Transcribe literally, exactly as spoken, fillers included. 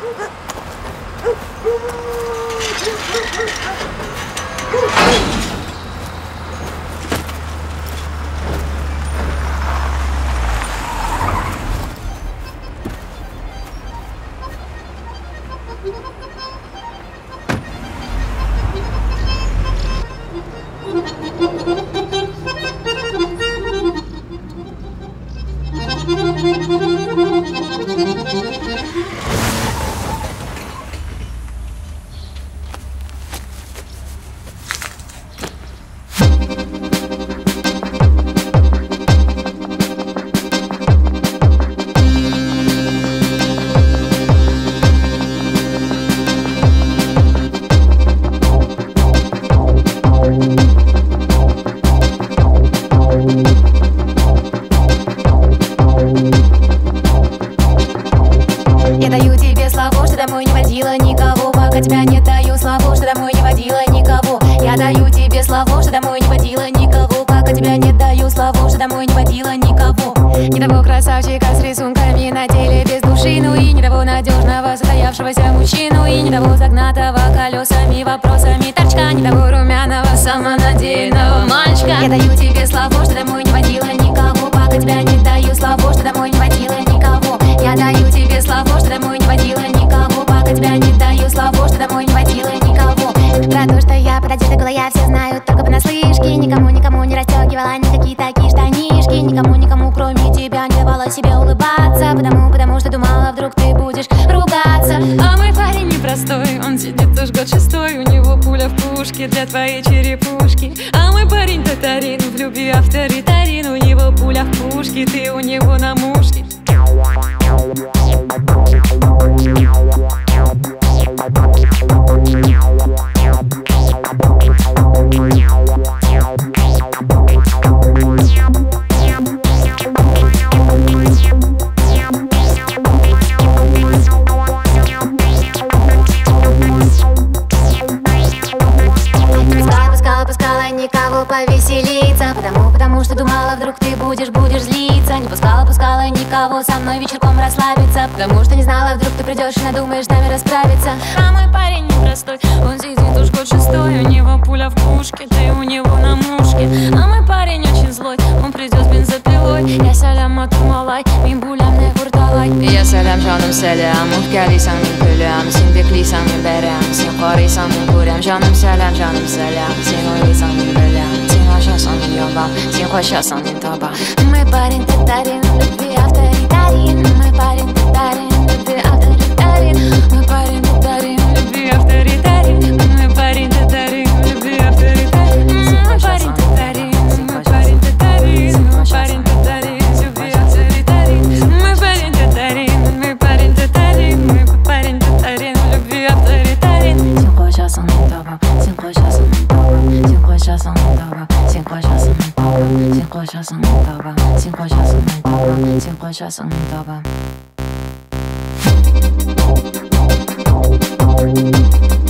Я даю тебе слово, что домой не водила никого. Пока тебя не даю слово, что домой не водила никого. Я даю тебе слово, что домой не водила никого. Пока тебя не даю слово, что домой не водила никого. Не того красавчика с рисунками на теле без души, ну и не того надежного состоявшегося мужчину, и не того загнатого колесами вопросами торчка, не того румяного самонадеянного мальчика. Я даю тебе слово, что домой не водила никого. Пока тебя не даю слово, что домой не водила никого. Я даю тебе слово, что домой не водила никого. Пока тебя не даю слово, что домой не водила никого. Про то, что я пододета была, я все знаю только понаслышке. Никому, никому не расстегивала никакие такие штанишки. Никому, никому, кроме тебя, не давала себе улыбаться. Потому, потому что думала, вдруг ты будешь ругаться. А мой парень непростой, он сидит уж год шестой. У него пуля в пушке для твоей черепушки. А мой парень татарин, в любви авторитарин. У него пуля в пушке, ты у него на мушке. Никого повеселиться, потому, потому что думала, вдруг ты будешь, будешь злиться. Не пускала, пускала никого со мной вечерком расслабиться, потому что не знала, вдруг ты придешь и надумаешь с нами расправиться. А мой парень непростой, он сидит уж год шестой. У него пуля в пушке, ты у него на мушке. А мой парень очень злой, он придет с бензопилой. Я сәлем атырмалай, мен бүләмне құрталай. Я сәлем жаным сәлем, ұлт кәлисің мен күлем. Сен беклисің мен бәрем, сен қарисың мен көрем. Жаным сәлем, жаным сәлем, сен ойлисың мен білем. Сен ашасың мен ябам, сен қашасың мен табам. Мой парень татарин, в любви авторитарин. Мой парень татарин, в любви авторитарин. Мой парень татарин, в любви авторитарин. Мой парень татарин, в любви авторитарин. Мой парень татарин, мой парень татарин. Мой парень татарин, в любви авторитарин. Мой парень татарин, мой парень татарин. Мой парень татарин, в любви авторитарин. Сен қашасың мен табам, сен қашасың мен табам. Сен қашасың мен табам, сен қашасың мен табам. Сен қашасың мен табам, сен қашасың мен табам. Сен қашасың мен табам.